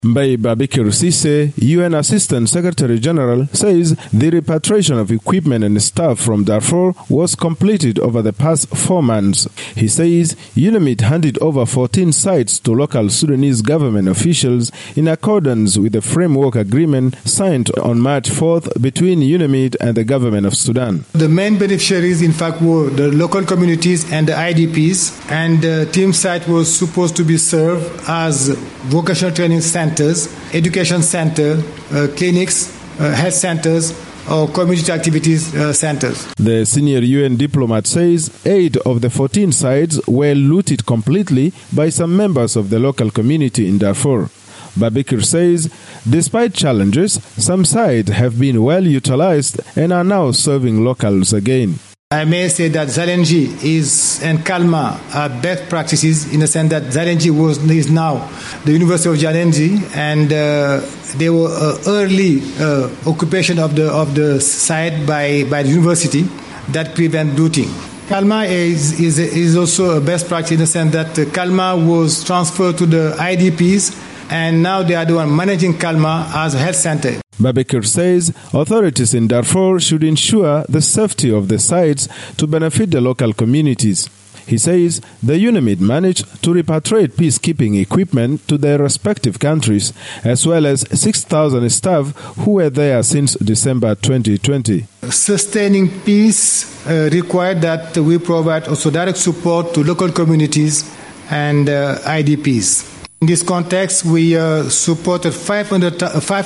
Mbaye Babakir Cissé, UN Assistant Secretary General, says the repatriation of equipment and staff from Darfur was completed over the past 4 months. He says UNAMID handed over 14 sites to local Sudanese government officials in accordance with the framework agreement signed on March 4th between UNAMID and the government of Sudan. The main beneficiaries, in fact, were the local communities and the IDPs, and the team site was supposed to be served as vocational training centers, education center, clinics, health centers, or community activities centers. The senior UN diplomat says 8 of the 14 sites were looted completely by some members of the local community in Darfur. Babakir says, despite challenges, some sites have been well utilized and are now serving locals again. I may say that Zalenji and Kalma are best practices in the sense that Zalenji is now the University of Zalenji, and they were early occupation of the site by the university that prevent looting. Kalma is also a best practice in the sense that Kalma was transferred to the IDPs, and now they are the one managing Kalma as a health center. Babakir says authorities in Darfur should ensure the safety of the sites to benefit the local communities. He says the UNAMID managed to repatriate peacekeeping equipment to their respective countries, as well as 6,000 staff who were there since December 2020. Sustaining peace required that we provide also direct support to local communities and IDPs. In this context, we supported 500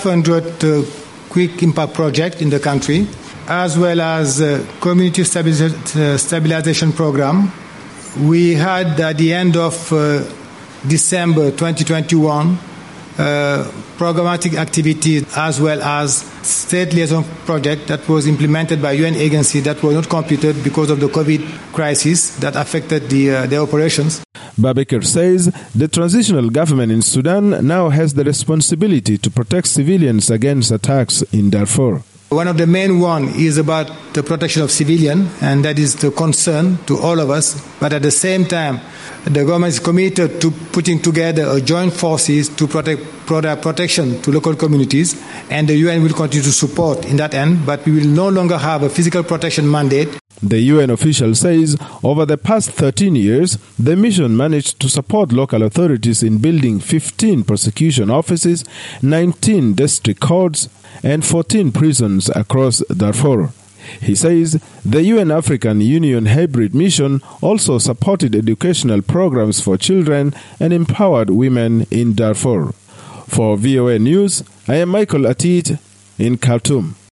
quick impact projects in the country, as well as community stabilization program. We had at the end of December 2021 programmatic activities, as well as state liaison project that was implemented by UN agency that were not completed because of the COVID crisis that affected the operations. Babakir says the transitional government in Sudan now has the responsibility to protect civilians against attacks in Darfur. One of the main one is about the protection of civilians, and that is the concern to all of us. But at the same time, the government is committed to putting together a joint forces to provide protection to local communities, and the UN will continue to support in that end, but we will no longer have a physical protection mandate. The UN official says over the past 13 years, the mission managed to support local authorities in building 15 prosecution offices, 19 district courts, and 14 prisons across Darfur. He says the UN African Union Hybrid Mission also supported educational programs for children and empowered women in Darfur. For VOA News, I am Michael Atit in Khartoum.